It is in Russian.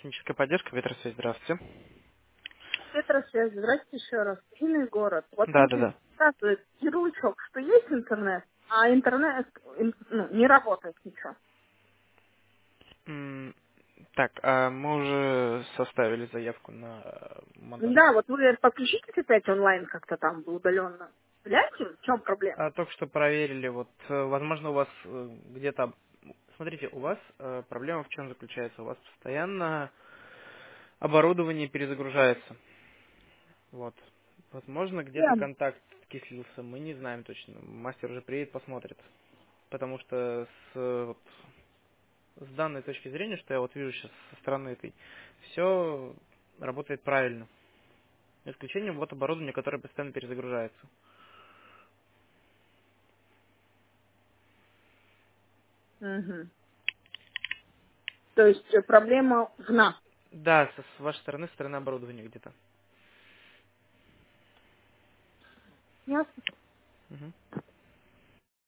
Техническая поддержка, ветросвязь, здравствуйте. Петросвязь, здрасте еще раз. Сильный город. Вот Да, да, да. интересует ярлычок, что есть интернет, а интернет не работает ничего. М, Так, а мы уже составили заявку на монтаж. Да, вот вы подключитесь опять онлайн как-то там удаленно. Гляньте, в чем проблема? Только что проверили, вот, возможно, у вас где-то... Смотрите, у вас проблема в чем заключается? У вас постоянно оборудование перезагружается. Вот. Возможно, где-то Прям. контакт скислился, мы не знаем точно. Мастер уже приедет, посмотрит. Потому что с данной точки зрения, что я вот вижу сейчас со стороны этой, все работает правильно. За исключением вот оборудования, которое постоянно перезагружается. Мгм. То есть проблема в нас. Да, с вашей стороны, со стороны оборудования где-то. Ясно. Мгм.